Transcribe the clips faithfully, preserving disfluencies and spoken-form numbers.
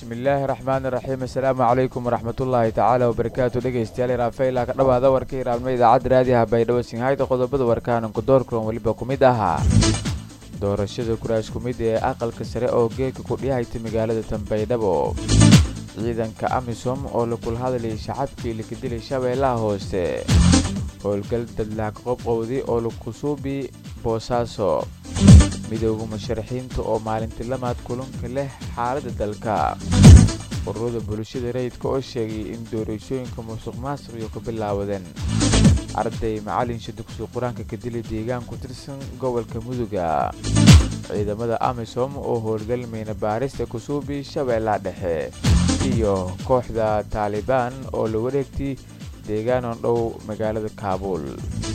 bismillaahi raxmaani raxiim assalaamu calaykum waraxmatullaahi tacaala wabarakaatu dhegeystayaal raafayla ka dhawaada warka iraabnimo idaacadda raadiyaha baydhabo singhayda qodobada warkaananku doorkulan weliba ku mid ahaa doorashada kuraas ku mid ee aqalka sare oo geedka ku dhihayta magaalada tanbaydhabo ciidanka amisom oo la kula hadlayay shacabkii la kadilay shabeellaha hoose howlgal dadlaha qoqowdi oo lakusuubi boosaaso midowga musharaxiinta oo maalintii lamaad kulanka leh xaaladda dalka ururada bulshada rayidka oo sheegay in doorashooyinka musuq maasuq iyo ka bilaawadeen arday macalinsha dugsiga qur-aanka ka dilay deegaan ku tirsan gobolka muduga ciidamada amisom oo howlgal meyna baarista kusuubi shabeellaha dhexe iyo kooxda taalibaan oo la wareegtay deegaan oo dhow magaalada kaabuul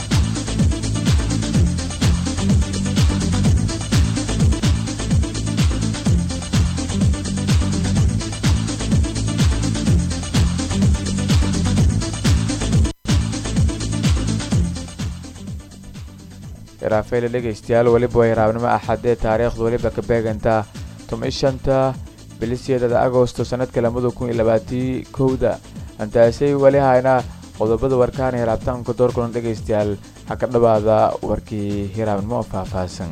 raafayla dhegeystayaal weliba way raabnimo axadee taariikhda weliba ka beegantaa toban shanta bilisyada agosto sanadka lamada kun iyo labaatan kowda antaasay weli hayna qodobada warkaan hiraabtaanka doorkulan dhegeystayaal ha ka dhawaada warkii hiraabnimo oo faahfaahsan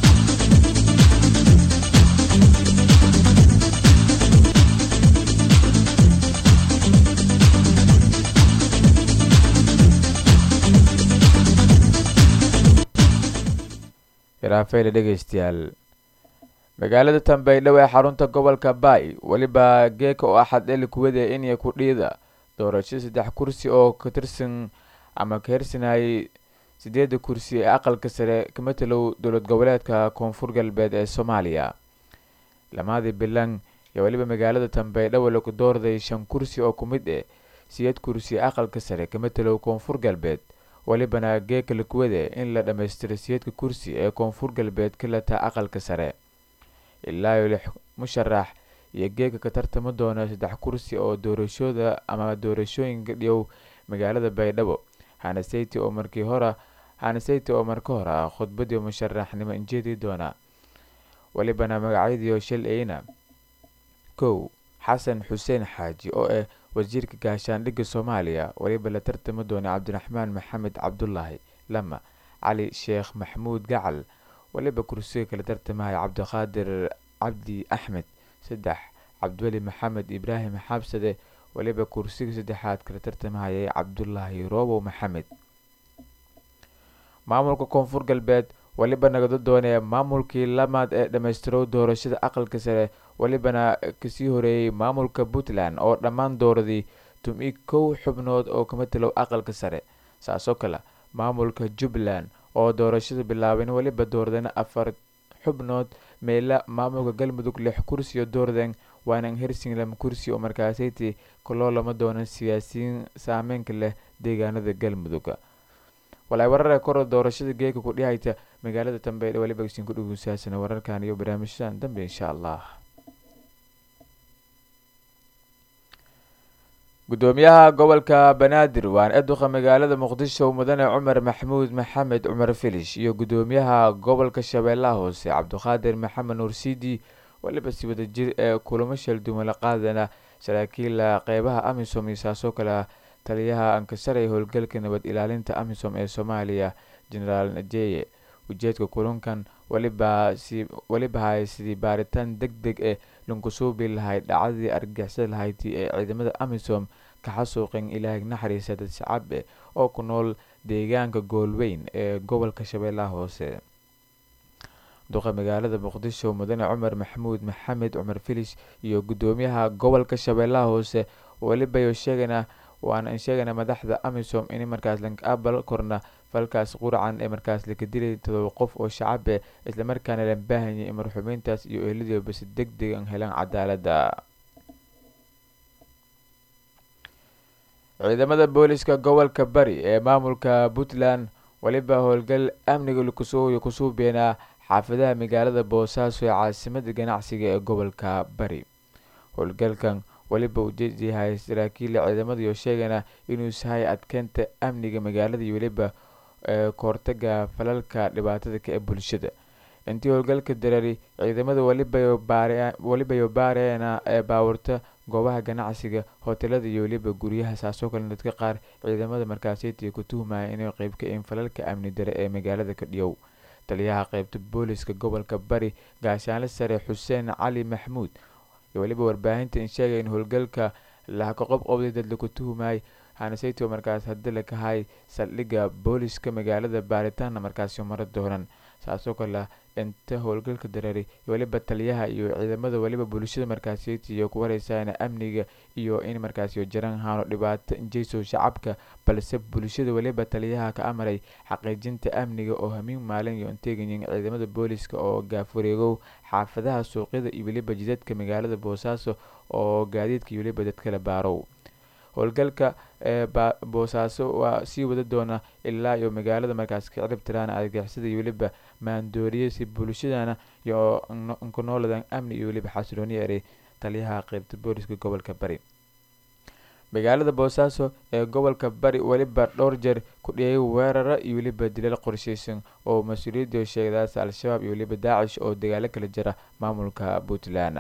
raafayla dhegeystayaal magaalada tanbaydhabo ee xarunta gobolka baay weliba geeka oo axad eli kuwada inay ku dhiida doorasho saddex kursi oo ka tirsan ama ka hirsanayay sideeda kursi ee aqalka sare ka matalow dowlad goboleedka koonfur galbeed ee soomaaliya lamaadii bilan iyo weliba magaalada tanbaydhabo lagu doorday shan kursi oo ku mid eh sideed kursi ee aqalka sare ka matalow koonfur galbeed welibana geeka lakuwade in la dhammaystiro siyeedka kursi ee koonfur galbeed ka lata aqalka sare ilaa iyo lix musharax iyo geeka ka tartama doona saddex kursi oo doorashooda ama doorashooyinka dhiyow magaalada baydhabo hanaseti oo markii hore hanaseti oo marka hore khudbadii musharaxnimo injeedi doona welibana magacyadii shil eyna kow xasan xuseen xaaji oo ah wasiirka gaashaandhigga soomaaliya weliba la tartama doona cabdiraxmaan maxamed cabdulaahi lama cali sheekh maxamuud gacal weliba kursiga kala tartamaya cabdiqaadir cabdi axmed saddex cabdiweli maxamed ibraahim xabsade weliba kursiga saddexaad kala tartamahayay cabdulaahi roobow maxamed maamulka koonfur galbeed weliba nagado doonee maamulkii lamaad ee dhammaystirow doorashada aqalka sare welibana kasii horeeyey maamulka puntland oo dhammaan dooradii tumi kow xubnood oo ka matalow aqalka sare saasoo kale maamulka jubbaland oo doorashada bilaaben weliba doordana afar xubnood meela maamulka galmudug lix kursi oo doorden waana hersinglam kursi oo markaasayti kaloo lama doonan siyaasiyiin saameynka leh deegaanada galmudug walaay warar ee kora doorashada geeka ku dhihayta magaalada tanbaydhabo weliba isin ku dhugeysaasana wararkan iyo barnaamijyadan dambe insha allah gudoomiyaha gobolka banaadir waan eeduqa magaalada muqdisho mudane cumar maxamuud maxamed cumar filish iyo gudoomiyaha gobolka shabeellaha hoose cabdiqaadir maxamed nuursidi weliba si wada jir ee kulamo shalduuma la qaadana saraakiila qeybaha amisom iyo saasoo kale taliyaha ankasare howlgalka nabad ilaalinta amisom ee soomaaliya generaal najeye ujeedka kulankan weliba si weliba hay sidii baaritaan deg deg eh lankusuubi lahayd dhacdadii argagixisada lahaydii ee ciidamada amisom ka xasuuqeen ilaahay naxariisa dad shacab eh oo ku nool deegaanka goolweyn ee gobolka shabeellaha hoose duqa magaalada muqdisho mudane cumar maxamuud maxamed cumar filish iyo gudoomiyaha gobolka shabeellaha hoose weliba sheegana waana sheegana madaxda amisom in markaas lanka abal korna falkaas quracan ee markaas la kadilay todoba qof oo shacab eh isla markaana la baahanyay in marxuumiintaas iyo eheladiiba basi deg deg an helaan cadaaladda ciidamada booliska gobolka bari ee maamulka puntland weliba howlgal amniga lakusoo kusuubeenaa xaafadaha magaalada boosaaso ee caasimada ganacsiga ee gobolka bari howlgalkan weliba ujeedyahay saraakiila ciidamada iyo sheegana inuu sahay adkeynta amniga magaalada iyo weliba kahortaga falalka dhibaatada ka ee bulshada intii howlgalka dareeri ciidamada waliba baareena ee baawarta goobaha ganacsiga hotelada iyo weliba guryaha saasoo kale dadka qaar ciidamada markaasiytii ku tuhmaya inay qayb ka yihiin falalka amni dare ee magaalada Kadhiyow. taliyaha qaybta booliska gobolka Bari gaashaanle sare Xuseen Cali Maxmuud iyo waliba warbaahinta in sheegay in howlgalka la ka qob qobday dad lagu tuhmay hanasayto markaas hadda la ka hay saldhigga booliska magaalada baaritaan markaas mar dooran saasoo kale inta howlgalka dareeri waliba taliyaha iyo ciidamada waliba bulshada markaasiytii iyo ku wareysayna amniga iyo in markaas iyo jaran haano dhibaato injeyso shacabka balse bulshada waliba taliyaha ka amaray xaqiijinta amniga oo hamiin maalin iyo inteegayin ciidamada booliska oo gaafureegow xaafadaha suuqyada iyo waliba jidadka magaalada Boosaaso oo gaadiidka iyo waliba dadka la baaro. howlgalka ee Boosaaso waa sii wada doona ilaa iyo magaalada markaas ka cirib tiraan argagixisada iyo waliba maandooriye si bulshadana iyo ku nooladan amni iyo waliba xasilooni yare. taliyaha qaybta booliska gobolka Bari magaalada Boosaaso ee gobolka Bari waliba dhowr jeer ku dhiyay weeraro iyo waliba dilal qorsheysan oo mas'uuliyadda sheegadaas Al-Shabaab iyo waliba Daacish oo dagaalo kala jira maamulka Puntland.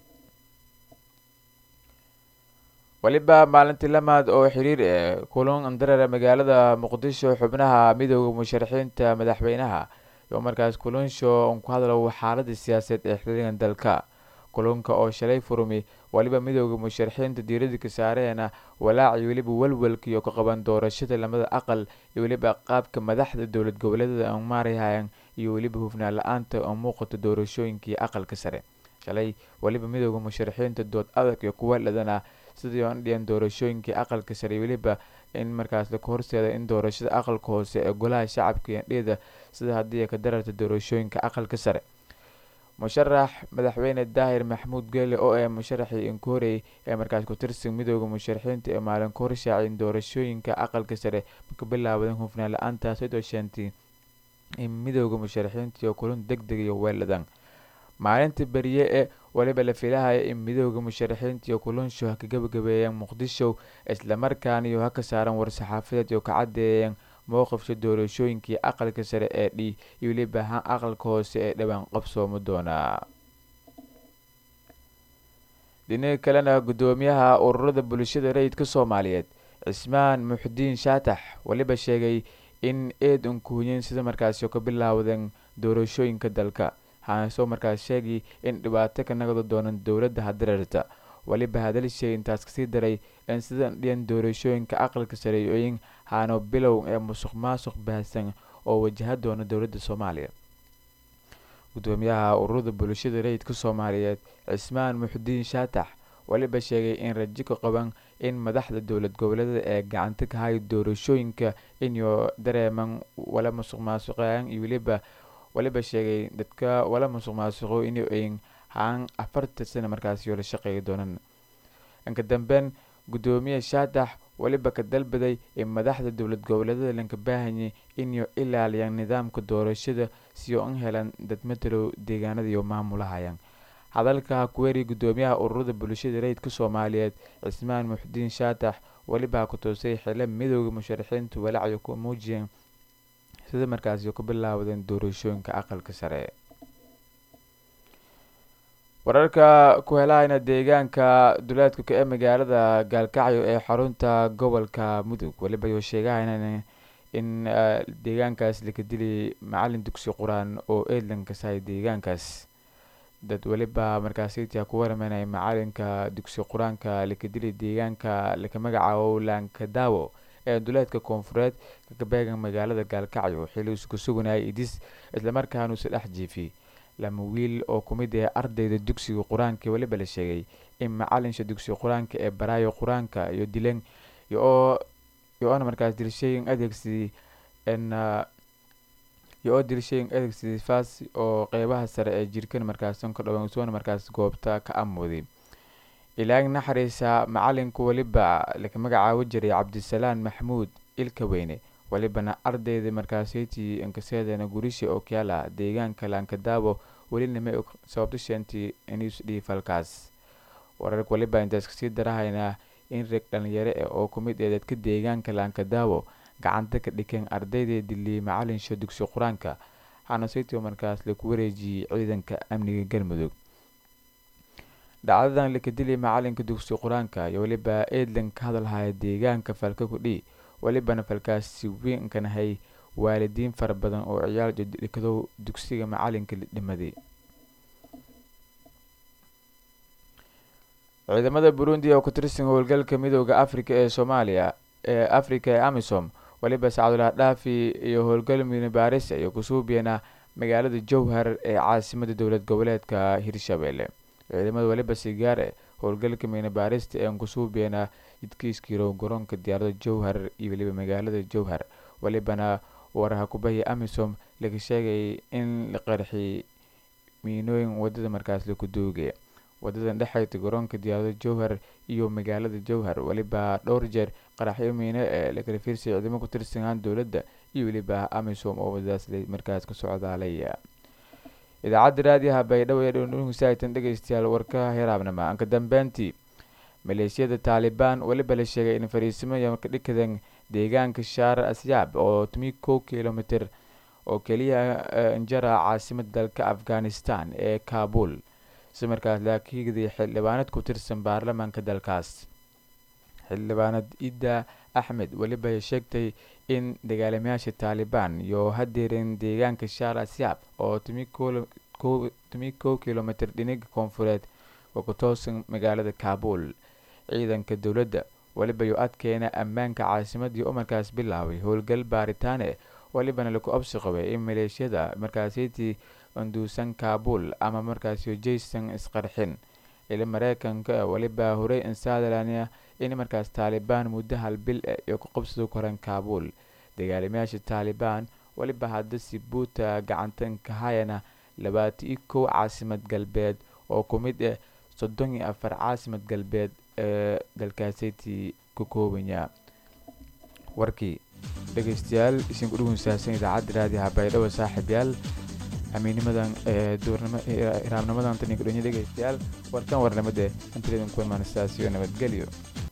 waliba maalintii lamaad oo xiriir ee kulan andareera magaalada Muqdisho xubnaha midowga musharaxiinta madaxweynaha iyo markaas kulansho on ku hadlo xaaladda siyaasadeed ee xiriirkan dalka. kulanka oo shalay furmi waliba midowga musharaxiinta diiradda ka saareena walaac iyo waliba walwalka iyo ka qaban doorashada lamada aqal iyo waliba qaabka madaxda dowlad goboleedyada aan maarayaan iyo waliba hufnaan la'aanta oo muuqata doorashooyinkii aqalka sare. shalay waliba midowga musharaxiinta dood adag iyo kuwa ladana sidii aan dhiyan doorashooyinkii aqalka sare waliba in markaas la horseedo in doorashada aqalka hoose ee golaha shacabka iyo dhida sida hadii ka dararta doorashooyinka aqalka sare. musharax madaxweyne Daahir Maxmuud Geele oo ay musharaxii in koorey ee markaas ku tirsan midowga musharaxiinta ee maalin ka horshaacin doorashooyinka aqalka sare ka bilaabadan hufnaan la'aanta sidoo shantii in midowga musharaxiinta iyo kulan degdeg iyo weeladan maalintii bariye ee waliba la filayo in midowga musharaxiinta iyo kulansho ka gabagabeeyaan Muqdisho isla markaana iyo ka saaran war saxaafadeed iyo ka cadeeyeen mowqifka doorashooyinkii aqalka sare ee dhii iyo waliba aqalka hoose ee dhawaan qabsoomo doona. dhinaca kalena gudoomiyaha ururada bulshada rayidka Soomaaliyeed Cismaan Muxdiin Shaatax waliba sheegay in eed unkuuyin sida markaas ka bilaawdan doorashooyinka dalka haasoo markaas sheegay in dhibaato ka nagado doonan dowladda hadararta. waliba hadal shay intaas kasii daray in sidan dhiyan doorashooyinka aqalka sare iyo haano bilow ee musuqmaasuq baahsan oo wajaha doona dowladda Soomaaliya. gudoomiyaha ururada bulshada rayidka Soomaaliyeed Cismaan Muxdiin Shaatax waliba sheegay in rajo ka qaban in madaxda dowlad goboleedyada ee gacanta ka hay doorashooyinka inuu dareeman wala musuqmaasuqayaan iyo waliba waliba sheegay dadka wala musuqmaasuqo inuu ay haan afartan sano markaas iyo la shaqeey doonaan. inka dambeyn gudoomiye Shaatax waliba ka dalbaday in madaxda dowlad goboleedyada lanka baahanyi inuu ilaaliyaan nidaamka doorashada si oo helan dad matalo deegaanada iyo maamulahayaan. hadalka ku weeri gudoomiyaha ururada bulshada rayidka Soomaaliyeed Cismaan Muxdiin Shaatax waliba ku toosay xilal midowga musharaxiinta walaac ku muujiyeen sida markaas ku bilaawdeen doorashooyinka aqalka sare. wararka ku helayna deegaanka duleedka ee magaalada Gaalkacyo ee xarunta gobolka Mudug waliba ay sheegayaan in deegaankaas la ka dilay macallin dugsi Quraan oo eedlan ka saay deegaankaas. dad waliba markaas ay ku waramanay macallinka dugsi Quraanka la ka dilay deegaanka la ka magacaabo Laanka Daawo ee duleedka koonfureed ka beegan magaalada Gaalkacyo xilli isku sugnay idis isla markaana uu saddex jiifay lama wiil oo kumid ah ardayda dugsiga Quraanka waliba la sheegay in macallinka dugsiga Quraanka ee barayo Quraanka iyo dileen iyo iyo aan markaas dilshay adeegsi in iyo dilshay adeegsi faas oo qeybaha sare ee jirkan markaas ka dhawan soo markaas goobta ka amooday. ilaag naxariisa macallinka waliba la ka magacaabo jiray Cabdisalaan Maxmuud ilka weyne walibana ardayda markaasaytii inkaseedana gurisha oo kala deegaanka Laanka Daawo walina ma sababta shantii inuu dhifalkaas. warar waliba intaas kasii darahayna in rag dhalinyaro ah oo kumid ah dadka deegaanka Laanka Daawo gacanta ka dhigeen ardayda dilay macallinka dugsi Quraanka waxaana saytoo markaas laku wareejiyey ciidanka amniga galmudug. dhacdadan la ka dilay macalinka dugsi qur-aanka iyo weliba eedlan ka hadalhaya deegaanka falka kudhii welibana falkaas si weyn ka nahay waalidiin fara badan oo ciyaal dhikadow dugsiga macalinka dhimaday. ciidamada Burundi oo ku tirsan howlgalka midowga Afrika ee Soomaaliya ee Afrika ee AMISOM waliba Saacadullah Dhaafi iyo howlgal miina baaris ay ku suubiyana magaalada Jowhar ee caasimadda dowlad goboleedka Hirshabelle. ciidamada waliba si gaar ah howlgalka miina baarista ee ku suubiyana idkiiskiiro garoonka diyaarada Jowhar iyo waliba magaalada Jowhar walibana waraha ku bahay AMISOM laga sheegay in la qarxi miinooyin wadada markaas la ku doogay wadadan dhexeeyta garoonka diyaarada Jowhar iyo magaalada Jowhar waliba dhowr jeer qaraxyo miino ee la kala fiirsay ciidamada ku tirsan dowladda iyo waliba AMISOM oo wadaas markaas ka socdaalay. idaacadda raadiyaha Baydhabo ee dhageystayaal dhageystayaal warka heeraabnama anka dambeyntii maleeshiyada Taliban waliba la sheegay in fariisimo ay ka dhigeen deegaanka Shaar Asyaab oo toban iyo kow kiiloomitir oo kaliya injara caasimadda dalka Afghanistan ee Kabul si markaas la kiigday xildhibaanad ku tirsan baarlamaanka dalkaas. xildhibaanad Ida Ahmed waliba ay sheegtay in dagaalamayaasha Taliban iyo hadeereen deegaanka Shaar Asyaab oo toban iyo kow kiiloomitir dhinaca koonfureed oo ku toosan magaalada Kabul. ciidanka dowladda waliba uu adkeena ammaanka caasimadii oo markaas bilaaway howlgal baaritaan ah walibana lagu abshaqay in maleeshiyada markaasii anduusan Kabul ama markaas Jason isqarxin ila Mareykanka waliba horey insaadalaniya in markaas Taliban muddo hal bil ay ku qabsado koran Kabul. dagaalamayaasha Taliban waliba hadda si buuta gacantan ka hayana labaatan iyo kow caasimad galbeed oo ku mid ah soddon iyo afar caasimad galbeed ee dalkaasii ku koobanya. warkii dhageystayaal isin ku dhageysan idaacadda raadiyaha Baydhabo saaxiibayaal amiinimadan ee doornimo iraamnamadan tan ku dhageystayaal warkan warnamada inta idin ku imaanaysa nabadgelyo.